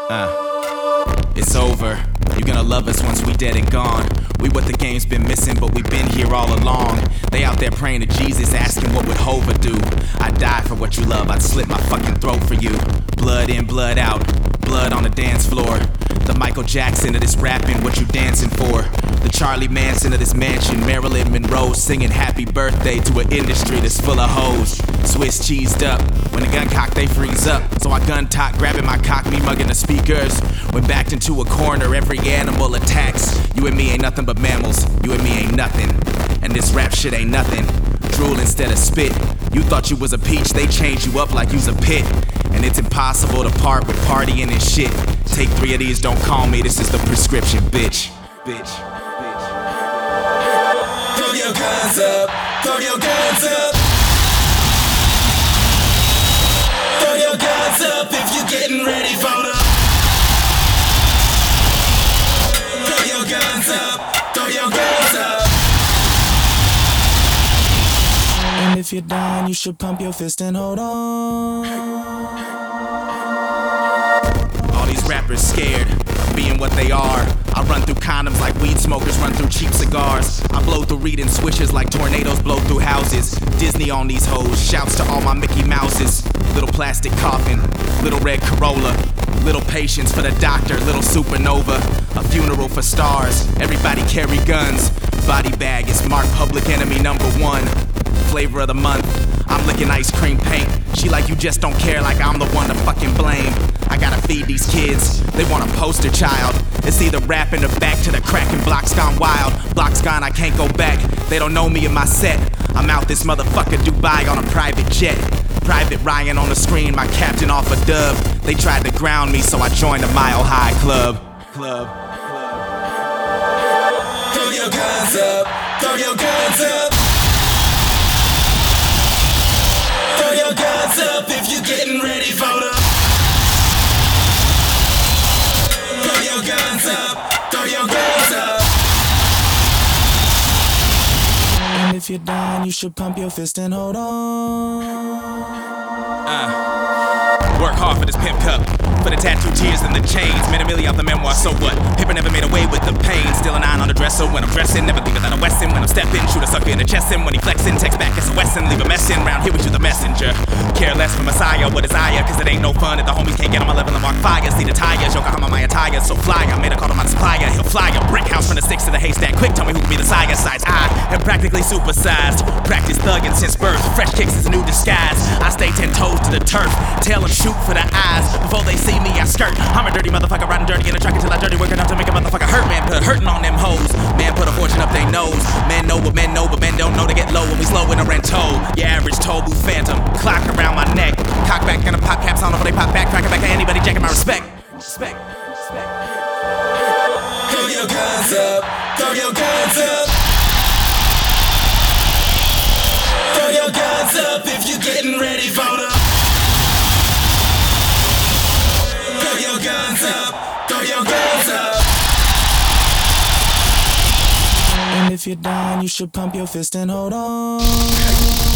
It's over. You're gonna love us once we dead and gone. We what the game's been missing, but we've been here all along. They out there praying to Jesus, asking what would Hova do. I'd die for what you love, I'd slit my fucking throat for you. Blood in, blood out, blood on the dance floor. The Michael Jackson of this rapping, what you dancing for? The Charlie Manson of this mansion, Marilyn Monroe singing happy birthday to an industry that's full of hoes. Swiss cheesed up, when the gun cock they freeze up. So I gun talk, grabbing my cock, me mugging the speakers. When backed into a corner, every animal attacks. You and me ain't nothing but mammals, you and me ain't nothing. And this rap shit ain't nothing, drool instead of spit. You thought you was a peach, they changed you up like you's a pit. And it's impossible to part with partying and shit. Take 3 of these, don't call me, this is the prescription, bitch. Bitch. Throw your guns up, throw your guns up. Throw your guns up if you're getting ready for the. Throw your guns up, throw your guns up. And if you're down, you should pump your fist and hold on. All these rappers scared of being what they are. I run through condoms like weed smokers run through cheap cigars. I blow through reed and swishes like tornadoes blow through houses. Disney on these hoes, shouts to all my Mickey Mouses. Little plastic coffin, little red Corolla. Little patience for the doctor, little supernova. A funeral for stars, everybody carry guns. Body bag is marked public enemy #1. Flavor of the month, I'm licking ice cream paint. She like you just don't care, like I'm the one to fucking blame. I gotta feed these kids, they want a poster child. It's either rapping or back to the crack and Block's gone wild. Block's gone, I can't go back, they don't know me in my set. I'm out this motherfucker Dubai on a private jet. Private Ryan on the screen, my captain off a dub. They tried to ground me, so I joined the Mile High Club. Throw your guns up, throw your guns up. Throw your guns up if you're getting ready for the. Throw your guns up, throw your guns up. And if you're down, you should pump your fist and hold on. Work hard for this pimp cup, for the tattoo tears and the chains. Made a million off the memoir, so what? Paper never made away with the pain. Still a 9 on the dresser when I'm dressing. Never leave without a Wesson when I'm stepping. Shoot a sucker in the chest and when he flexing. Text back, it's a Wesson. Leave a mess in. Round here we shoot the messenger. Care less for Messiah, what desire. Cause it ain't no fun if the homies can't get on my level and walk fire. See the tires, Yokohama, my attire. So fly, I made a call to my supplier. He'll fly a brick house from the 6 to the haystack. Quick, tell me who can be the sire size. I am practically supersized. Practice thugging since birth. Fresh kicks is a new disguise. I stay 10 toes to the turf. Tell them shoot for the eyes. Before they see me, I skirt. I'm a dirty motherfucker, riding dirty in a truck until I dirty work enough to make a motherfucker hurt. Man, put hurting on them hoes. Man, put a fortune up their nose. Men know what men know, but men don't know to get low when we slow in a rental. Your average toll booth phantom, clock around my neck. Cock back, gonna pop caps on before they pop back. Cracking back to anybody jacking my respect. Respect. Throw your guns up, throw your guns up. Throw your guns up if you're getting ready for the. Throw your guns up, throw your guns up. And if you're down, you should pump your fist and hold on.